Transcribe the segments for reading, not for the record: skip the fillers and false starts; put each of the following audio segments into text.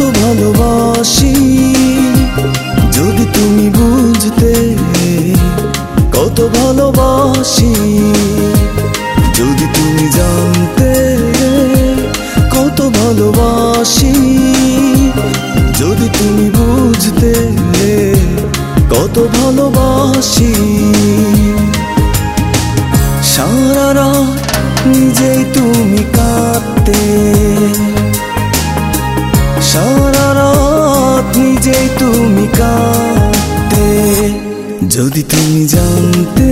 ভালোবাসি যদি তুমি বুঝতে, কত ভালোবাসি যদি তুমি জানতে, কত ভালোবাসি যদি তুমি বুঝতে, কত ভালোবাসি। সারা রাত নিজেই তুমি কাঁদতে, সারা রাত নিজেই তুমি কাঁদতে, যদি তুমি জানতে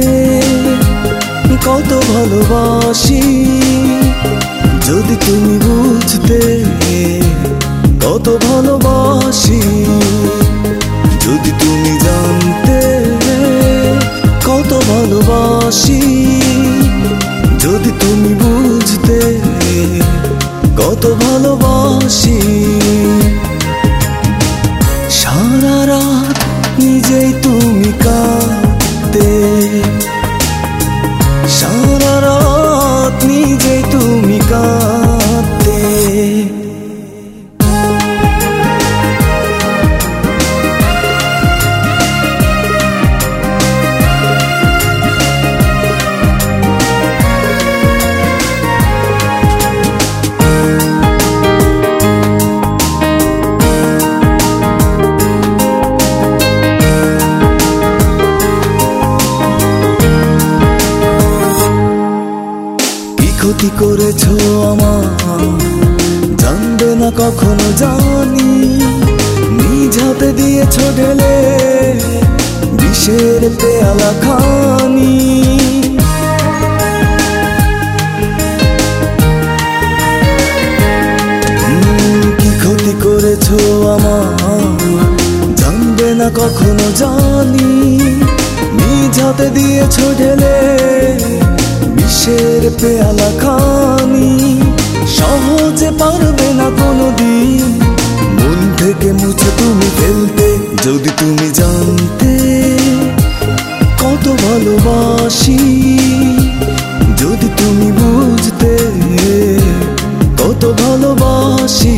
কত ভালোবাসি যদি তুমি বুঝতে, কত ভালোবাসি যদি তুমি জানতে, কত ভালোবাসি যদি তুমি বুঝতে, কত ভালোবাসি। সারা রাত নিজেই তুমি কাঁদতে, সারা রাত নিজেই তুমি কাঁদতে। ক্ষতি করেছো আমার জানবে না কখনো জানি, নিজ হাতে দিয়েছো ঢেলে বিষের পেয়ালা খানি। কি ক্ষতি করেছো আমার জানবে না কখনো জানি, নিজ হাতে দিয়েছো ঢেলে বিষের পেয়ালা খানি। সহজে পারবে না কোনোদিন মন থেকে মুছে তুমি ফেলতে, যদি তুমি জানতে কত ভালোবাসি যদি তুমি বুঝতে, কত ভালোবাসি।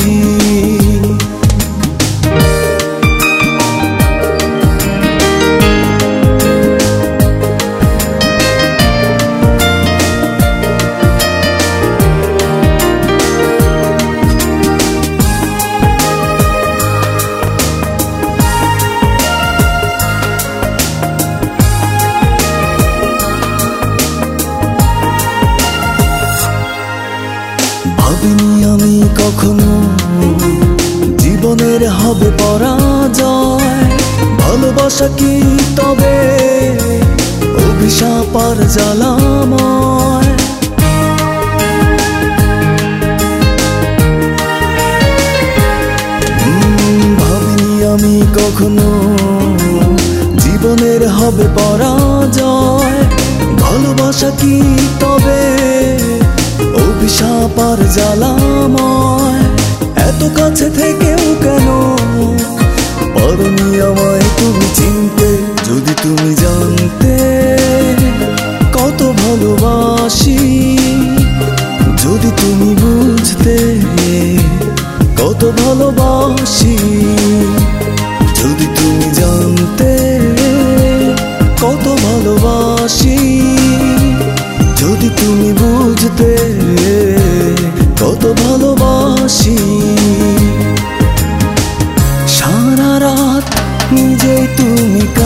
ভাবিনি আমি কখনো জীবনের হবে পরাজয়, ভালোবাসা কি তবে অভিশাপ আর জ্বালাময়। ভাবিনি আমি কখনো জীবনের হবে পরাজয়, ভালোবাসা কি তবে অভিশাপ আর জ্বালাময়। এত কাছে থেকেও কেন পারোনি আমায় তুমি চিনতে, যদি তুমি জানতে কত ভালোবাসি যদি তুমি বুঝতে, কত ভালোবাসি যদি তুমি জানতে, কত ভালোবাসি যদি তুমি বুঝতে, কত ভালোবাসি। সারা রাত নিজেই তুমি